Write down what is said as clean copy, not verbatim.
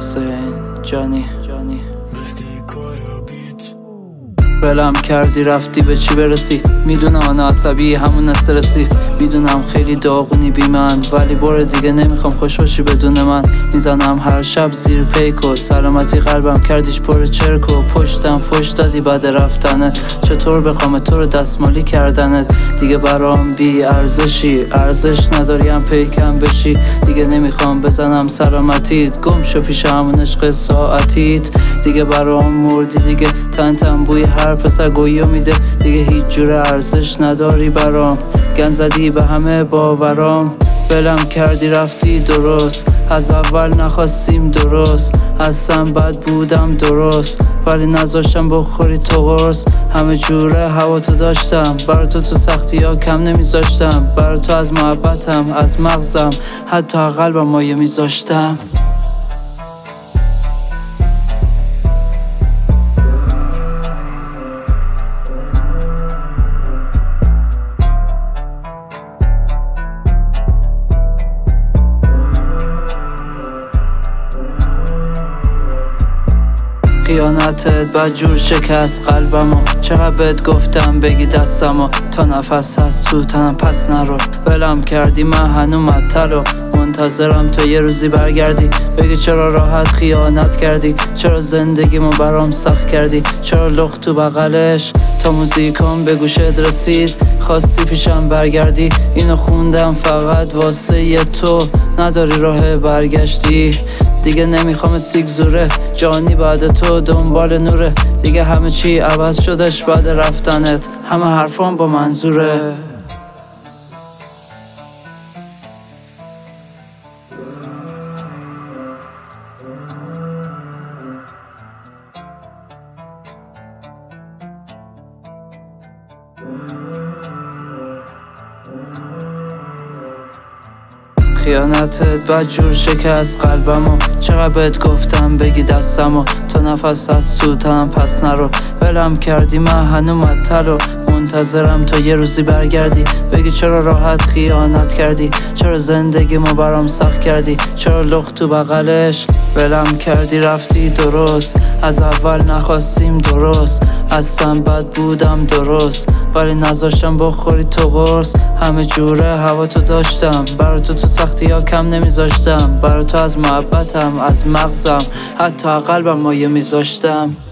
حسین جانی ولم کردی رفتی به چی برسی؟ میدونم آن عصبی همون استرسی، میدونم خیلی داغونی بی من، ولی بار دیگه نمیخوام خوش باشی بدون من. میزنم هر شب زیر پیکو، سلامتی قلبم کردیش پر چرکو. پشتم فش دادی بعد رفتنت، چطور بخوام تو رو دستمالی کردنت؟ دیگه برام بی ارزشی، ارزش نداریم پیکم بشی. دیگه نمیخوام بزنم سلامتیت، گم شو پیش همون عشق ساعتیت. دیگه برام مردی، دیگه تن بوی هر پسر گویی میده. دیگه هیچ جور ارزش نداری برام، گن زدی به همه باورام. ولم کردی رفتی درست، از اول نخواستیم درست. هستم بد بودم درست، ولی نذاشتم بخوری تو قرص. همه جوره هوا تو داشتم، برا تو سختی ها کم نمیذاشتم. برا تو از محبتم، از مغزم، حتی قلبم مایه میذاشتم. خیانتت بدجور شکست قلبمو، چقدر بهت گفتم بگی دستمو. تا نفس هست تو تنم پس نرو، ولم کردی من هنو مطلو. منتظرم تا یه روزی برگردی، بگی چرا راحت خیانت کردی، چرا زندگیمو برام سخت کردی، چرا لخت تو بغلش تا موزیکام به گوشت رسید. خواستی پیشم برگردی، اینو خوندم فقط واسه ی تو، نداری راه برگشتی. دیگه نمیخوام سیگزوره، جانی بعد تو دنبال نوره. دیگه همه چی عوض شدش بعد رفتنت، همه حرفام با منظوره. خیانتت بدجور شکست قلبمو، چقدر بهت گفتم بگی دستمو. تا نفس هست تو تنم پس نرو، ولم کردی من هنو مطلو. منتظرم تا یه روزی برگردی، بگی چرا راحت خیانت کردی، چرا زندگیمو برام سخت کردی، چرا لخت تو بغلش. ولم کردی رفتی درست، از اول نخواستیم درست. هستم بد بودم درست، ولی نذاشتم بخوری تو قرص. همه جوره هوا تو داشتم، برا تو سختی ها کم نمیذاشتم. برا تو از محبتم، از مغزم، حتی قلبم مایه میذاشتم.